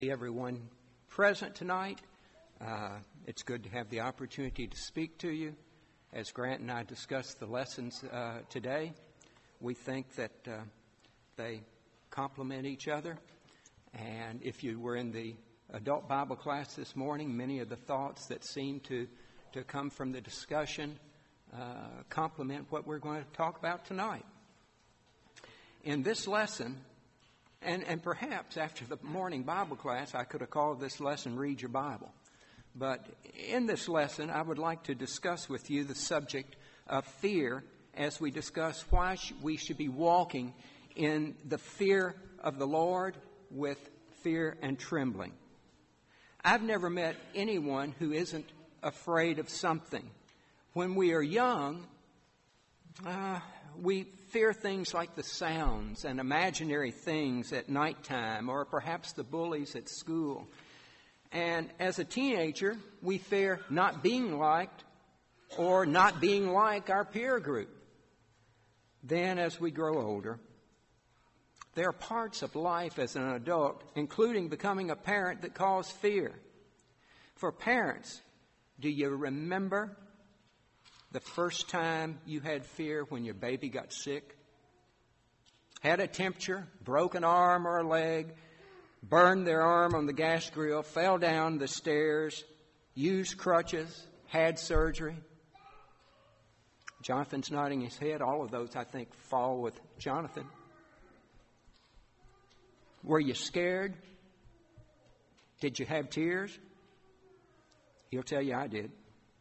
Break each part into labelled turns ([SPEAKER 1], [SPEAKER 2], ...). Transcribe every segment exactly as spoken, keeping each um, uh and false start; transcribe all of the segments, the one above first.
[SPEAKER 1] Everyone present tonight. Uh, it's good to have the opportunity to speak to you. As Grant and I discussed the lessons uh, today, we think that uh, they complement each other. And if you were in the adult Bible class this morning, many of the thoughts that seem to, to come from the discussion uh, complement what we're going to talk about tonight. In this lesson, And, and perhaps after the morning Bible class, I could have called this lesson, Read Your Bible. But in this lesson, I would like to discuss with you the subject of fear as we discuss why we should be walking in the fear of the Lord with fear and trembling. I've never met anyone who isn't afraid of something. When we are young, uh, we fear things like the sounds and imaginary things at nighttime, or perhaps the bullies at school. And as a teenager, we fear not being liked or not being like our peer group. Then as we grow older, there are parts of life as an adult, including becoming a parent, that cause fear. For parents, do you remember the first time you had fear when your baby got sick? Had a temperature, broke an arm or a leg, burned their arm on the gas grill, fell down the stairs, used crutches, had surgery. Jonathan's nodding his head. All of those, I think, fall with Jonathan. Were you scared? Did you have tears? He'll tell you I did.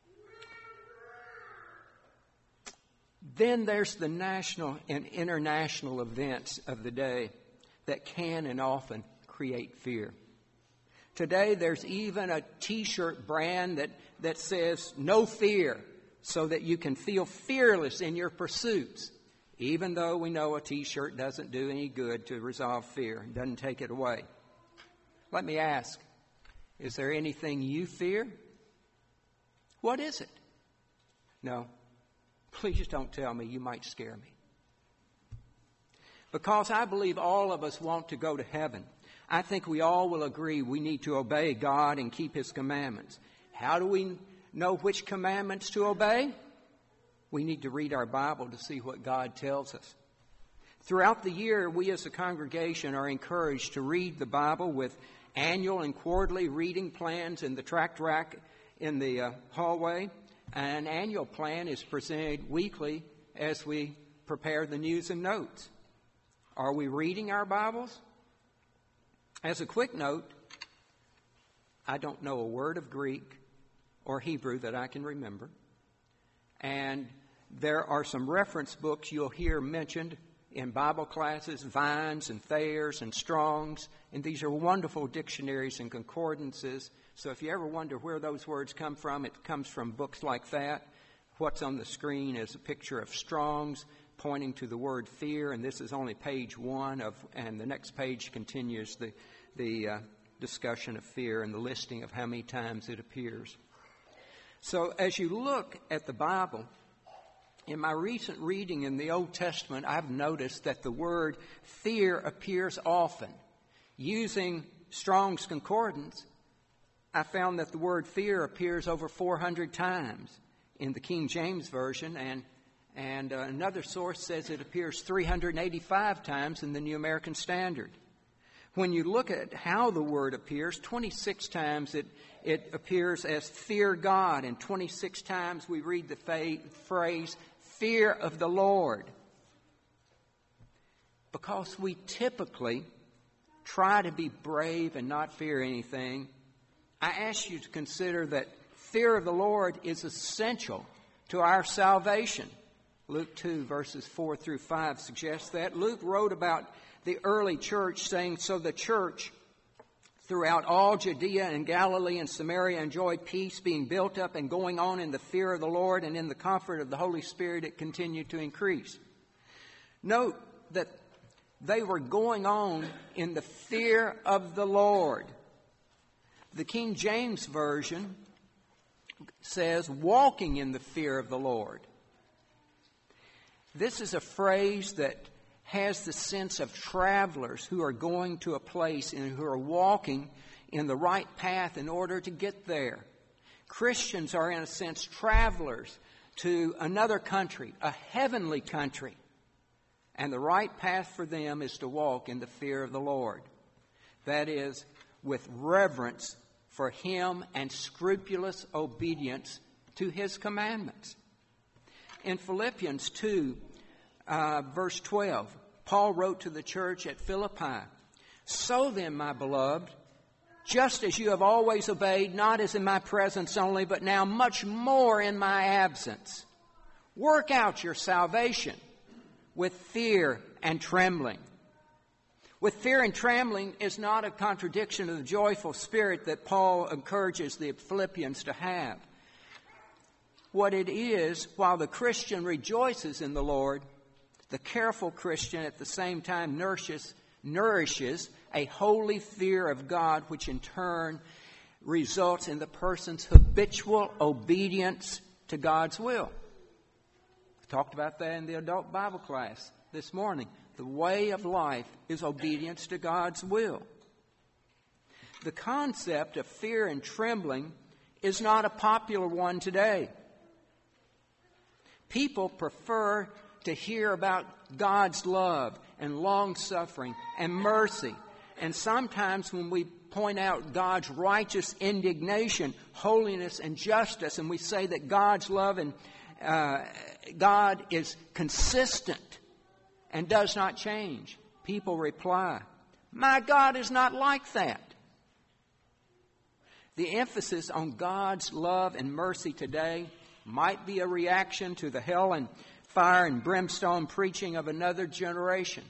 [SPEAKER 1] Then there's the national and international events of the day that can and often create fear. Today there's even a T-shirt brand that, that says no fear, so that you can feel fearless in your pursuits, even though we know a T-shirt doesn't do any good to resolve fear. It doesn't take it away. Let me ask, is there anything you fear? What is it? No. Please don't tell me you might scare me. Because I believe all of us want to go to heaven. I think we all will agree we need to obey God and keep His commandments. How do we know which commandments to obey? We need to read our Bible to see what God tells us. Throughout the year, we as a congregation are encouraged to read the Bible with annual and quarterly reading plans in the tract rack in the uh, hallway. An annual plan is presented weekly as we prepare the news and notes. Are we reading our Bibles? As a quick note, I don't know a word of Greek or Hebrew that I can remember. And there are some reference books you'll hear mentioned in Bible classes, Vines and Thayer's and Strong's. And these are wonderful dictionaries and concordances. So if you ever wonder where those words come from, it comes from books like that. What's on the screen is a picture of Strong's pointing to the word fear, and this is only page one of, and the next page continues the the uh, discussion of fear and the listing of how many times it appears. So as you look at the Bible, in my recent reading in the Old Testament, I've noticed that the word fear appears often. Using Strong's Concordance, I found that the word fear appears over four hundred times in the King James Version, and, and uh, another source says it appears three hundred eighty-five times in the New American Standard. When you look at how the word appears, twenty-six times it, it appears as fear God, and twenty-six times we read the fa- phrase fear of the Lord. Because we typically try to be brave and not fear anything, I ask you to consider that fear of the Lord is essential to our salvation. Luke two, verses four through five suggests that. Luke wrote about the early church, saying, "So the church throughout all Judea and Galilee and Samaria enjoyed peace, being built up and going on in the fear of the Lord, and in the comfort of the Holy Spirit it continued to increase." Note that they were going on in the fear of the Lord. The King James Version says, walking in the fear of the Lord. This is a phrase that has the sense of travelers who are going to a place and who are walking in the right path in order to get there. Christians are, in a sense, travelers to another country, a heavenly country. And the right path for them is to walk in the fear of the Lord. That is, with reverence for Him and scrupulous obedience to His commandments. In Philippians two, uh, verse twelve, Paul wrote to the church at Philippi, "So then, my beloved, just as you have always obeyed, not as in my presence only, but now much more in my absence, work out your salvation with fear and trembling." With fear and trembling is not a contradiction of the joyful spirit that Paul encourages the Philippians to have. What it is, while the Christian rejoices in the Lord, the careful Christian at the same time nourishes, nourishes a holy fear of God, which in turn results in the person's habitual obedience to God's will. We talked about that in the adult Bible class this morning. The way of life is obedience to God's will. The concept of fear and trembling is not a popular one today. People prefer to hear about God's love and long-suffering and mercy. And sometimes when we point out God's righteous indignation, holiness, and justice, and we say that God's love and uh, God is consistent and does not change, people reply, "My God is not like that." The emphasis on God's love and mercy today might be a reaction to the hell and fire and brimstone preaching of another generation.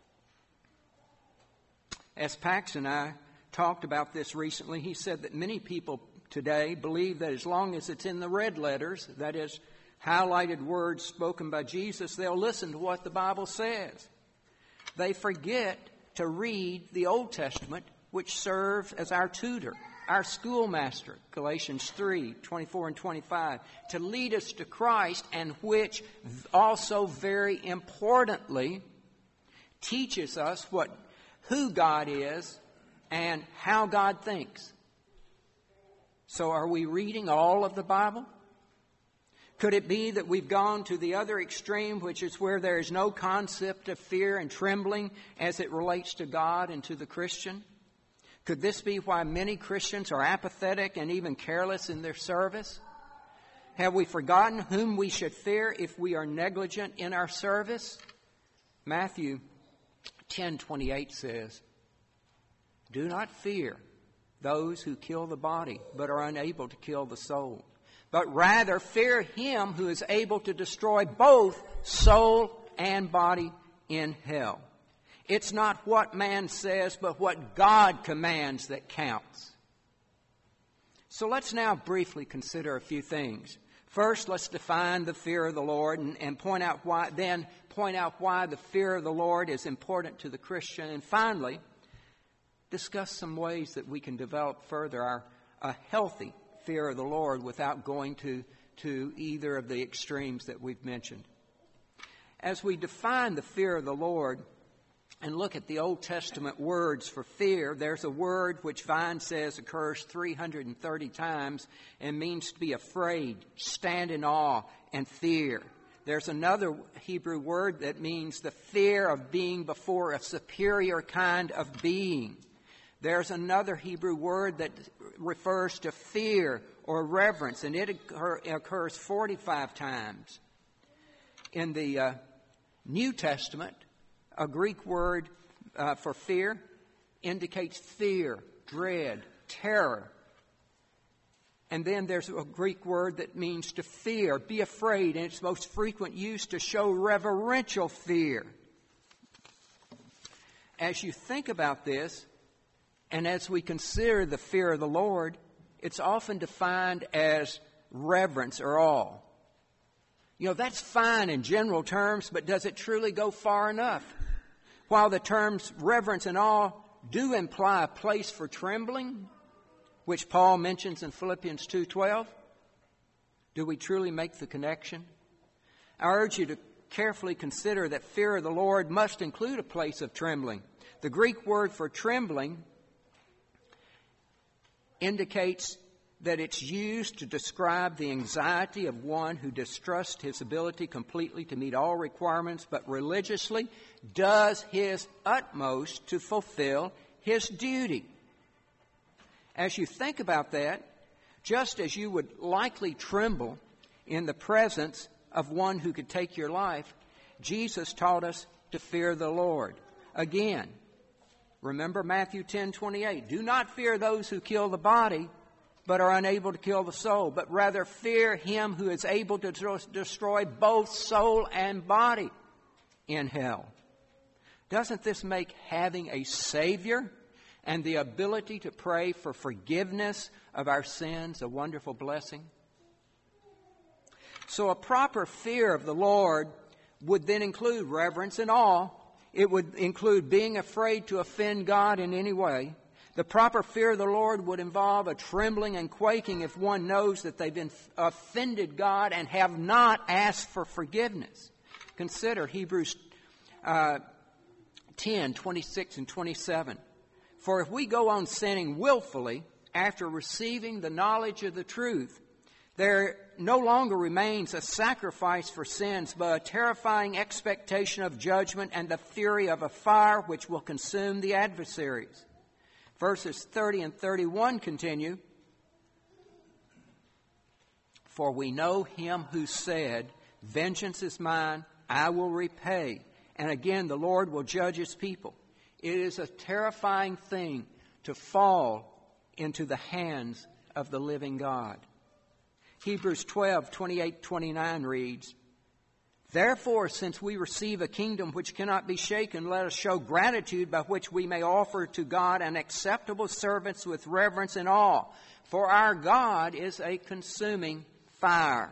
[SPEAKER 1] As Pax and I talked about this recently, he said that many people today believe that as long as it's in the red letters, that is, highlighted words spoken by Jesus, they'll listen to what the Bible says. They forget to read the Old Testament, which serves as our tutor, our schoolmaster, Galatians three, twenty-four and twenty-five, to lead us to Christ, and which also very importantly teaches us what who God is and how God thinks. So are we reading all of the Bible? Could it be that we've gone to the other extreme, which is where there is no concept of fear and trembling as it relates to God and to the Christian? Could this be why many Christians are apathetic and even careless in their service? Have we forgotten whom we should fear if we are negligent in our service? Matthew ten twenty-eight says, "Do not fear those who kill the body, but are unable to kill the soul. But rather fear Him who is able to destroy both soul and body in hell." It's not what man says, but what God commands that counts. So let's now briefly consider a few things. First, let's define the fear of the Lord and, and point out why, then point out why the fear of the Lord is important to the Christian. And finally, discuss some ways that we can develop further our a healthy fear of the Lord without going to, to either of the extremes that we've mentioned. As we define the fear of the Lord and look at the Old Testament words for fear, there's a word which Vine says occurs three hundred thirty times and means to be afraid, stand in awe, and fear. There's another Hebrew word that means the fear of being before a superior kind of being. There's another Hebrew word that refers to fear or reverence, and it occur, occurs forty-five times. In the uh, New Testament, a Greek word uh, for fear indicates fear, dread, terror. And then there's a Greek word that means to fear, be afraid, and its most frequent use to show reverential fear. As you think about this, and as we consider the fear of the Lord, it's often defined as reverence or awe. You know, that's fine in general terms, but does it truly go far enough? While the terms reverence and awe do imply a place for trembling, which Paul mentions in Philippians two twelve, do we truly make the connection? I urge you to carefully consider that fear of the Lord must include a place of trembling. The Greek word for trembling indicates that it's used to describe the anxiety of one who distrusts his ability completely to meet all requirements, but religiously does his utmost to fulfill his duty. As you think about that, just as you would likely tremble in the presence of one who could take your life, Jesus taught us to fear the Lord. Again, remember Matthew ten twenty-eight. Do not fear those who kill the body, but are unable to kill the soul, but rather fear him who is able to destroy both soul and body in hell. Doesn't this make having a Savior and the ability to pray for forgiveness of our sins a wonderful blessing? So a proper fear of the Lord would then include reverence and awe. It would include being afraid to offend God in any way. The proper fear of the Lord would involve a trembling and quaking if one knows that they've been offended God and have not asked for forgiveness. Consider Hebrews uh, ten, twenty-six and twenty-seven. For if we go on sinning willfully after receiving the knowledge of the truth, there no longer remains a sacrifice for sins, but a terrifying expectation of judgment and the fury of a fire which will consume the adversaries. Verses thirty and thirty-one continue, for we know him who said, vengeance is mine, I will repay. And again, the Lord will judge his people. It is a terrifying thing to fall into the hands of the living God. Hebrews twelve, twenty-eight, twenty-nine reads, therefore, since we receive a kingdom which cannot be shaken, let us show gratitude by which we may offer to God an acceptable service with reverence and awe. For our God is a consuming fire.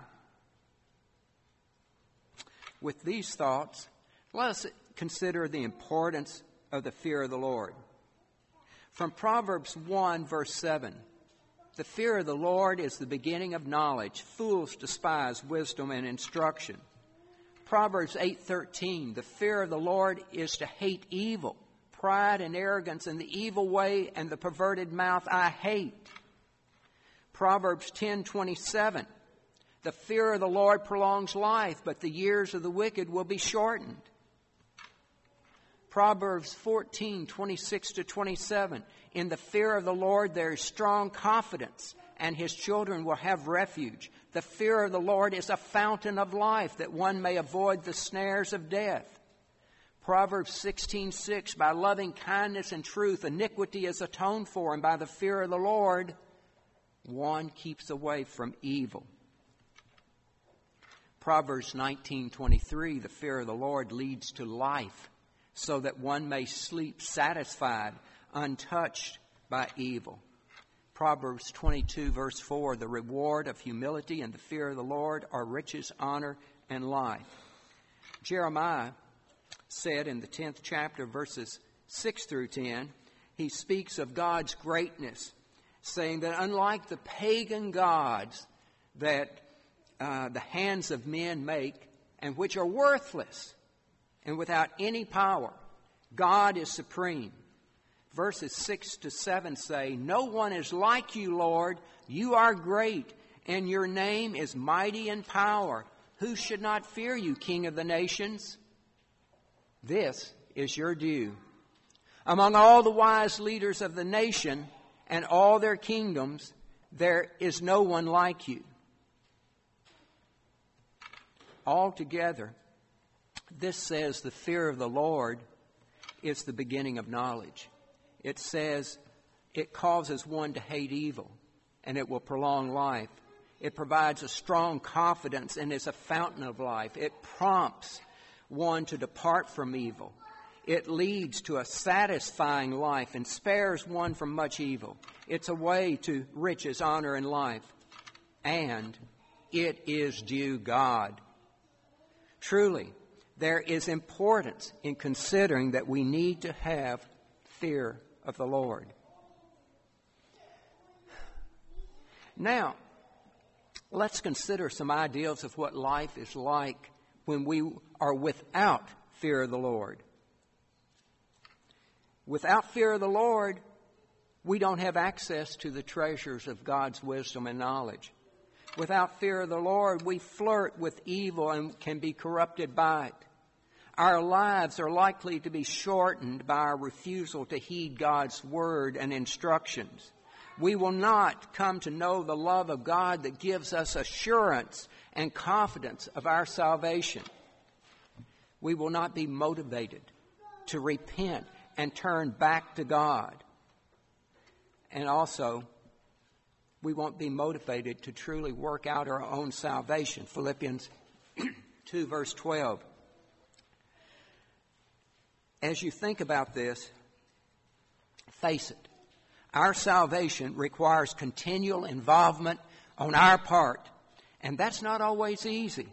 [SPEAKER 1] With these thoughts, let us consider the importance of the fear of the Lord. From Proverbs one, verse seven, the fear of the Lord is the beginning of knowledge. Fools despise wisdom and instruction. Proverbs eight thirteen, the fear of the Lord is to hate evil. Pride and arrogance and the evil way and the perverted mouth I hate. Proverbs ten twenty-seven, the fear of the Lord prolongs life, but the years of the wicked will be shortened. Proverbs fourteen, twenty-six to twenty-seven. In the fear of the Lord there is strong confidence, and his children will have refuge. The fear of the Lord is a fountain of life, that one may avoid the snares of death. Proverbs sixteen six. By loving kindness and truth, iniquity is atoned for, and by the fear of the Lord, one keeps away from evil. Proverbs nineteen twenty-three. The fear of the Lord leads to life, so that one may sleep satisfied, untouched by evil. Proverbs twenty-two, verse four, the reward of humility and the fear of the Lord are riches, honor, and life. Jeremiah said in the tenth chapter, verses six through ten, he speaks of God's greatness, saying that unlike the pagan gods that uh, the hands of men make, and which are worthless and without any power, God is supreme. Verses six to seven say, no one is like you, Lord. You are great, and your name is mighty in power. Who should not fear you, King of the nations? This is your due. Among all the wise leaders of the nation and all their kingdoms, there is no one like you. Altogether, this says the fear of the Lord is the beginning of knowledge. It says it causes one to hate evil, and it will prolong life. It provides a strong confidence and is a fountain of life. It prompts one to depart from evil. It leads to a satisfying life and spares one from much evil. It's a way to riches, honor, and life. And it is due God. Truly, there is importance in considering that we need to have fear of the Lord. Now, let's consider some ideals of what life is like when we are without fear of the Lord. Without fear of the Lord, we don't have access to the treasures of God's wisdom and knowledge. Without fear of the Lord, we flirt with evil and can be corrupted by it. Our lives are likely to be shortened by our refusal to heed God's word and instructions. We will not come to know the love of God that gives us assurance and confidence of our salvation. We will not be motivated to repent and turn back to God. And also, we won't be motivated to truly work out our own salvation. Philippians two, verse twelve. As you think about this, face it. Our salvation requires continual involvement on our part, and that's not always easy.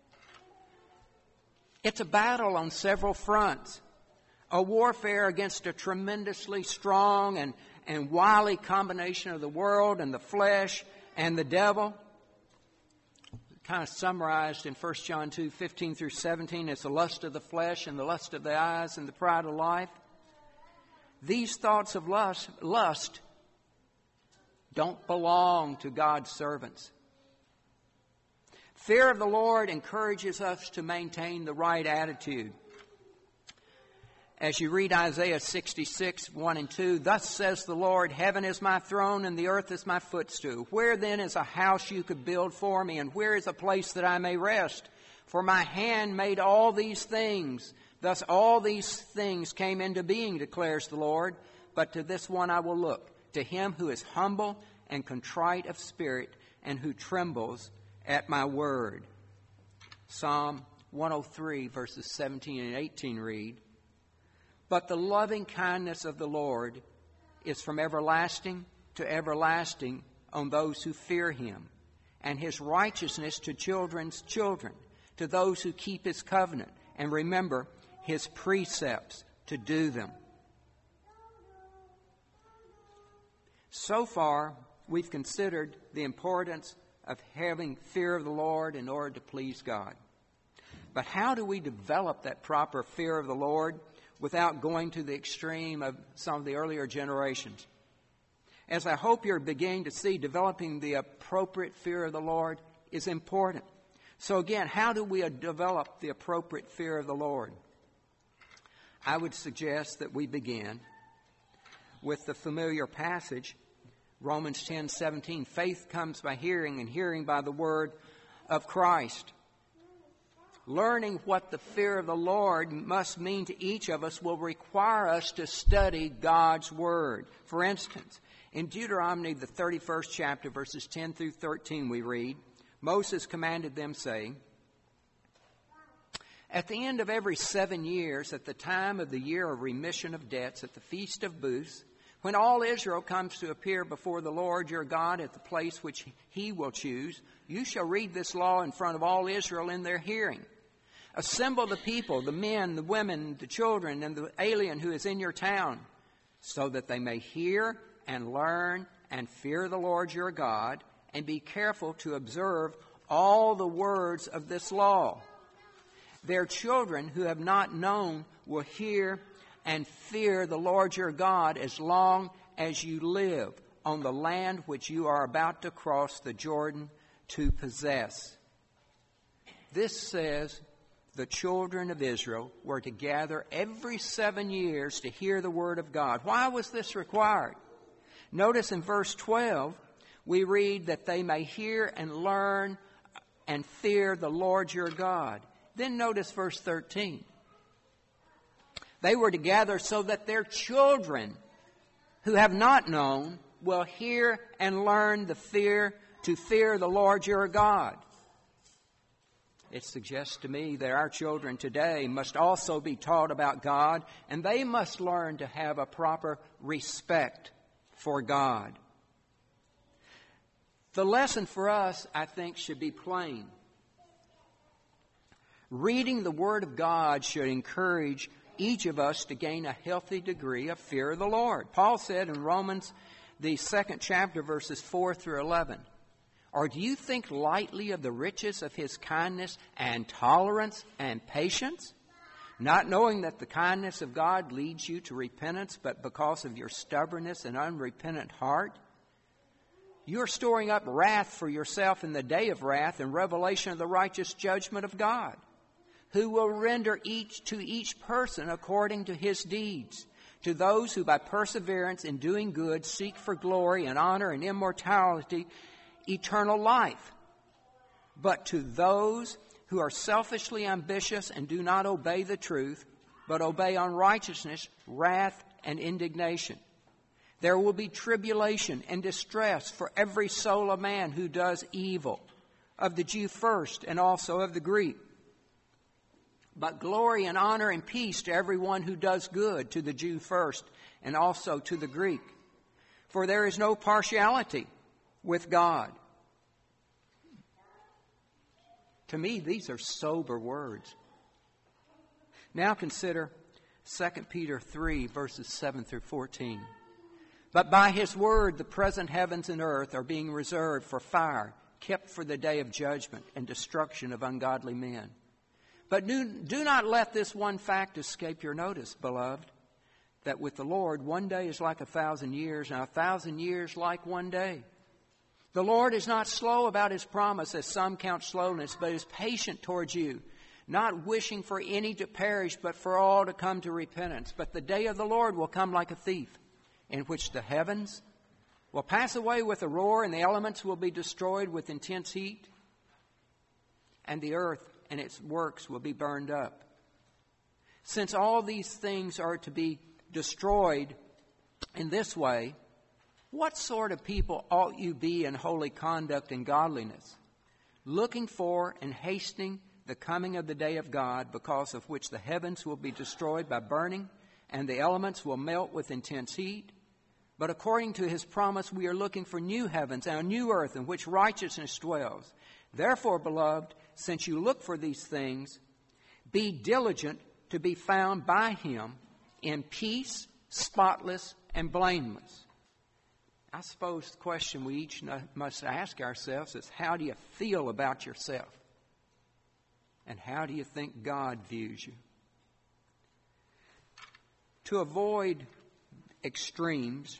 [SPEAKER 1] It's a battle on several fronts, a warfare against a tremendously strong and, and wily combination of the world and the flesh and the devil. Kind of summarized in First John two, fifteen through seventeen as the lust of the flesh and the lust of the eyes and the pride of life. These thoughts of lust, lust don't belong to God's servants. Fear of the Lord encourages us to maintain the right attitude. As you read Isaiah sixty-six, one and two, thus says the Lord, heaven is my throne and the earth is my footstool. Where then is a house you could build for me, and where is a place that I may rest? For my hand made all these things. Thus all these things came into being, declares the Lord. But to this one I will look, to him who is humble and contrite of spirit, and who trembles at my word. Psalm one oh three, verses seventeen and eighteen read, but the loving kindness of the Lord is from everlasting to everlasting on those who fear him, and his righteousness to children's children, to those who keep his covenant and remember his precepts to do them. So far, we've considered the importance of having fear of the Lord in order to please God. But how do we develop that proper fear of the Lord without going to the extreme of some of the earlier generations? As I hope you're beginning to see, developing the appropriate fear of the Lord is important. So again, how do we develop the appropriate fear of the Lord? I would suggest that we begin with the familiar passage, Romans ten seventeen. Faith comes by hearing, and hearing by the word of Christ. Learning what the fear of the Lord must mean to each of us will require us to study God's word. For instance, in Deuteronomy, the thirty-first chapter, verses ten through thirteen, we read, Moses commanded them, saying, at the end of every seven years, at the time of the year of remission of debts, at the feast of booths, when all Israel comes to appear before the Lord your God at the place which he will choose, you shall read this law in front of all Israel in their hearing. Assemble the people, the men, the women, the children, and the alien who is in your town, so that they may hear and learn and fear the Lord your God, and be careful to observe all the words of this law. Their children who have not known will hear and fear the Lord your God as long as you live on the land which you are about to cross the Jordan to possess. This says the children of Israel were to gather every seven years to hear the word of God. Why was this required? Notice in verse twelve, we read that they may hear and learn and fear the Lord your God. Then notice verse thirteen. They were to gather so that their children who have not known will hear and learn the fear to fear the Lord your God. It suggests to me that our children today must also be taught about God, and they must learn to have a proper respect for God. The lesson for us, I think, should be plain. Reading the Word of God should encourage each of us to gain a healthy degree of fear of the Lord. Paul said in Romans, the second chapter, verses four through eleven, or do you think lightly of the riches of his kindness and tolerance and patience, not knowing that the kindness of God leads you to repentance, but because of your stubbornness and unrepentant heart, you are storing up wrath for yourself in the day of wrath and revelation of the righteous judgment of God, who will render each to each person according to his deeds. To those who by perseverance in doing good seek for glory and honor and immortality, eternal life. But to those who are selfishly ambitious and do not obey the truth, but obey unrighteousness, wrath, and indignation. There will be tribulation and distress for every soul of man who does evil, of the Jew first and also of the Greek. But glory and honor and peace to everyone who does good, to the Jew first and also to the Greek. For there is no partiality with God. To me, these are sober words. Now consider Second Peter three, verses seven through fourteen. But by his word the present heavens and earth are being reserved for fire, kept for the day of judgment and destruction of ungodly men. But do, do not let this one fact escape your notice, beloved, that with the Lord one day is like a thousand years, and a thousand years like one day. The Lord is not slow about his promise, as some count slowness, but is patient towards you, not wishing for any to perish, but for all to come to repentance. But the day of the Lord will come like a thief, in which the heavens will pass away with a roar, and the elements will be destroyed with intense heat, and the earth and its works will be burned up. Since all these things are to be destroyed in this way, what sort of people ought you be in holy conduct and godliness, looking for and hastening the coming of the day of God, because of which the heavens will be destroyed by burning, and the elements will melt with intense heat? But according to his promise, we are looking for new heavens and a new earth in which righteousness dwells. Therefore, beloved, since you look for these things, be diligent to be found by him in peace, spotless, and blameless. I suppose the question we each must ask ourselves is, how do you feel about yourself? And how do you think God views you? To avoid extremes,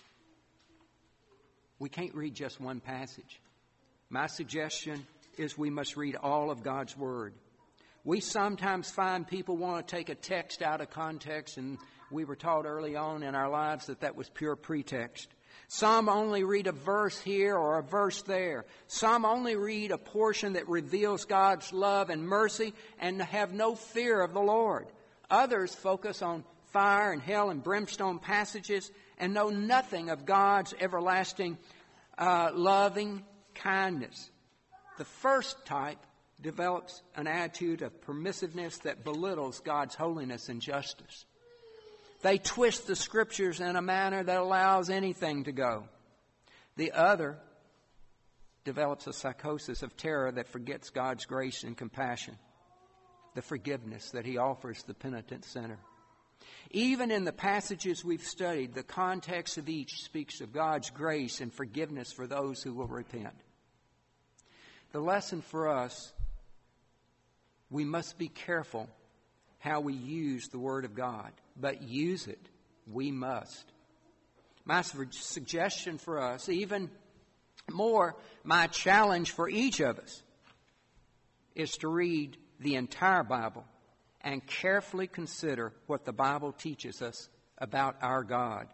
[SPEAKER 1] we can't read just one passage. My suggestion is we must read all of God's Word. We sometimes find people want to take a text out of context, and we were taught early on in our lives that that was pure pretext. Some only read a verse here or a verse there. Some only read a portion that reveals God's love and mercy and have no fear of the Lord. Others focus on fire and hell and brimstone passages and know nothing of God's everlasting uh, loving kindness. The first type develops an attitude of permissiveness that belittles God's holiness and justice. They twist the Scriptures in a manner that allows anything to go. The other develops a psychosis of terror that forgets God's grace and compassion, the forgiveness that he offers the penitent sinner. Even in the passages we've studied, the context of each speaks of God's grace and forgiveness for those who will repent. The lesson for us, we must be careful how we use the Word of God, but use it we must. My suggestion for us, even more, my challenge for each of us, is to read the entire Bible and carefully consider what the Bible teaches us about our God.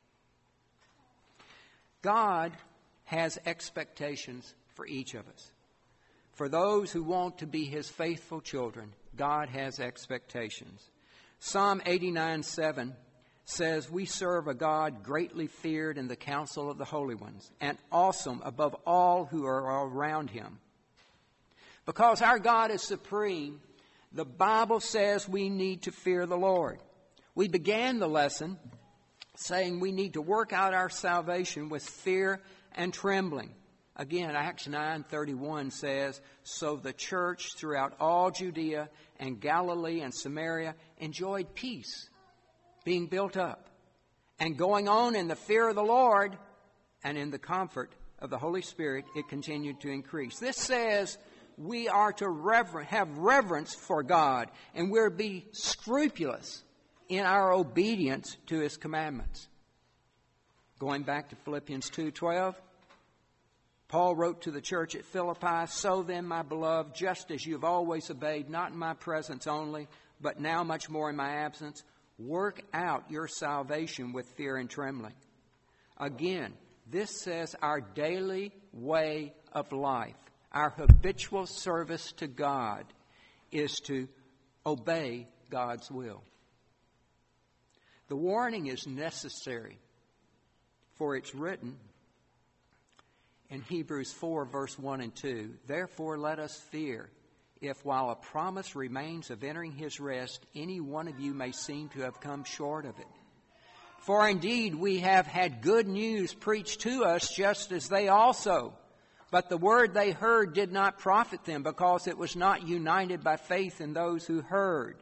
[SPEAKER 1] God has expectations for each of us. For those who want to be his faithful children, God has expectations. Psalm eighty-nine seven says, "We serve a God greatly feared in the council of the holy ones, and awesome above all who are around him." Because our God is supreme, the Bible says we need to fear the Lord. We began the lesson saying we need to work out our salvation with fear and trembling. Again, Acts nine thirty-one says, "So the church throughout all Judea and Galilee and Samaria enjoyed peace, being built up, and going on in the fear of the Lord and in the comfort of the Holy Spirit, it continued to increase." This says we are to rever- have reverence for God, and we're to be scrupulous in our obedience to His commandments. Going back to Philippians two twelve, Paul wrote to the church at Philippi, "So then, my beloved, just as you have always obeyed, not in my presence only, but now much more in my absence, work out your salvation with fear and trembling." Again, this says our daily way of life, our habitual service to God, is to obey God's will. The warning is necessary, for it's written in Hebrews four, verse one and two, "Therefore let us fear, if while a promise remains of entering His rest, any one of you may seem to have come short of it. For indeed we have had good news preached to us, just as they also. But the word they heard did not profit them, because it was not united by faith in those who heard."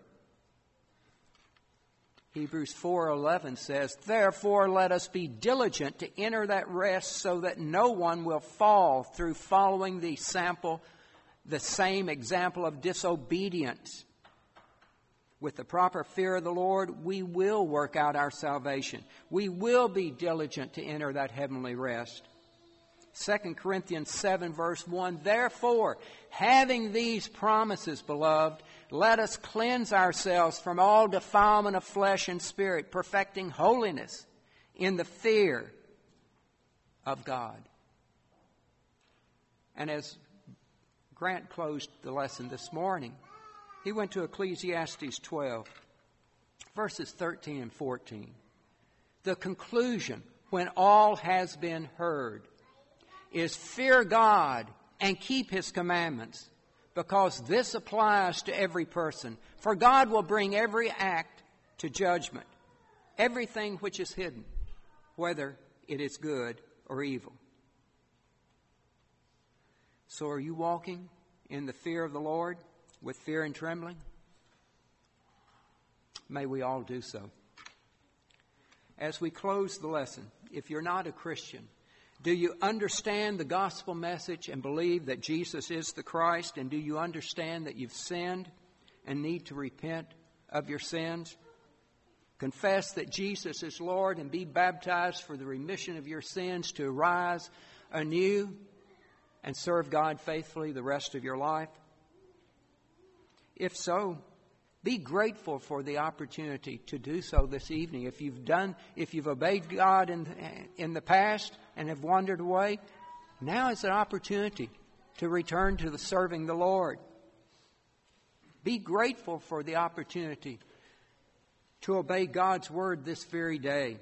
[SPEAKER 1] Hebrews four eleven says, "Therefore let us be diligent to enter that rest, so that no one will fall through following the sample, the same example of disobedience. With the proper fear of the Lord, we will work out our salvation. We will be diligent to enter that heavenly rest." Second Corinthians seven, verse one, "Therefore, having these promises, beloved, let us cleanse ourselves from all defilement of flesh and spirit, perfecting holiness in the fear of God." And as Grant closed the lesson this morning, he went to Ecclesiastes twelve, verses thirteen and fourteen. The conclusion, when all has been heard, is fear God and keep His commandments, because this applies to every person. For God will bring every act to judgment, everything which is hidden, whether it is good or evil. So are you walking in the fear of the Lord with fear and trembling? May we all do so. As we close the lesson, if you're not a Christian, do you understand the gospel message and believe that Jesus is the Christ? And do you understand that you've sinned and need to repent of your sins? Confess that Jesus is Lord and be baptized for the remission of your sins to arise anew and serve God faithfully the rest of your life? If so, be grateful for the opportunity to do so this evening. If you've done, if you've obeyed God in, in the past and have wandered away, now is an opportunity to return to the serving the Lord. Be grateful for the opportunity to obey God's word this very day.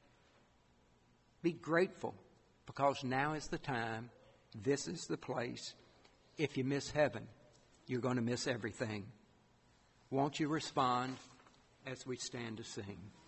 [SPEAKER 1] Be grateful, because now is the time. This is the place. If you miss heaven, you're going to miss everything. Won't you respond as we stand to sing?